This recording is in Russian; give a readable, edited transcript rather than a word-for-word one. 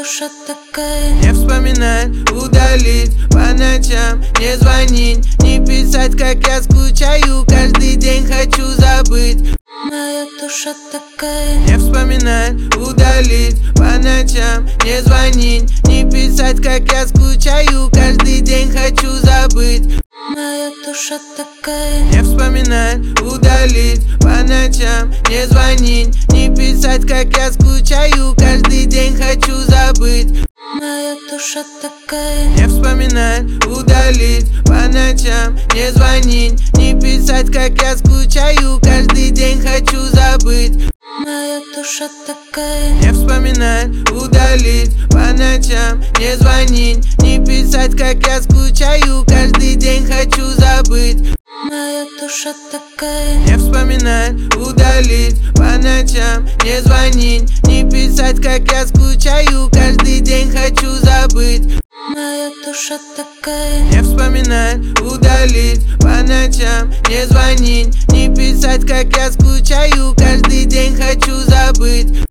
душа такая. Не вспоминать, удалить по ночам, не звонить, не писать, как я скучаю. Каждый день хочу забыть. Моя душа такая. Не вспоминать, удалить по ночам, не звонить, не писать, как я скучаю. Каждый день хочу забыть. Моя душа такая. Не вспоминать, удалить по ночам, не звонить, не писать, как я скучаю. Каждый день хочу забыть. Моя душа такая. Не вспоминать, удалить по ночам, не звонить, не писать, как я скучаю. Каждый день хочу забыть. Моя душа такая. Не вспоминать, удалить по ночам, не звонить, не писать, как я скучаю. Каждый день хочу забыть. Моя душа такая. Не вспоминать, удалить по ночам, не звонить, не писать, как я скучаю. Каждый день хочу забыть. Моя душа такая. Не вспоминать, удалить по ночам, не звонить, не писать, как я скучаю. Каждый день хочу забыть.